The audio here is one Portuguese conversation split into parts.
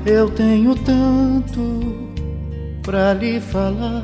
Eu tenho tanto pra lhe falar,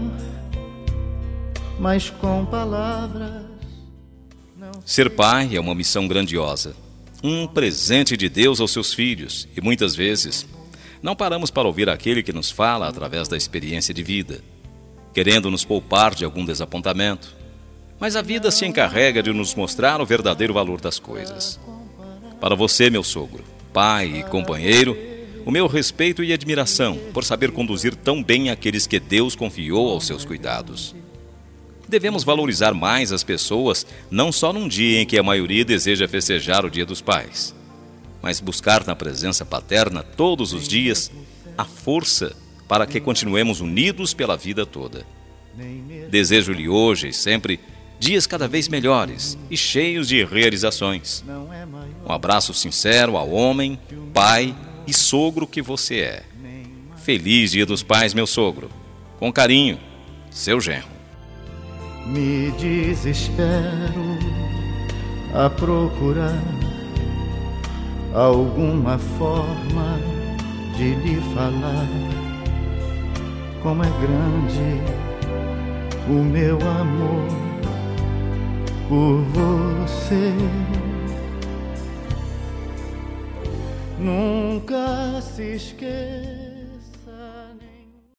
mas com palavras não... Ser pai é uma missão grandiosa, um presente de Deus aos seus filhos, e muitas vezes não paramos para ouvir aquele que nos fala através da experiência de vida, querendo nos poupar de algum desapontamento. Mas a vida se encarrega de nos mostrar o verdadeiro valor das coisas. Para você, meu sogro, pai e companheiro, o meu respeito e admiração por saber conduzir tão bem aqueles que Deus confiou aos seus cuidados. Devemos valorizar mais as pessoas, não só num dia em que a maioria deseja festejar o Dia dos Pais, mas buscar na presença paterna todos os dias a força para que continuemos unidos pela vida toda. Desejo-lhe hoje e sempre dias cada vez melhores e cheios de realizações. Um abraço sincero ao homem, pai e sogro que você é. Feliz Dia dos Pais, meu sogro. Com carinho, seu genro. Me desespero a procurar alguma forma de lhe falar como é grande o meu amor por você. Nunca se esqueça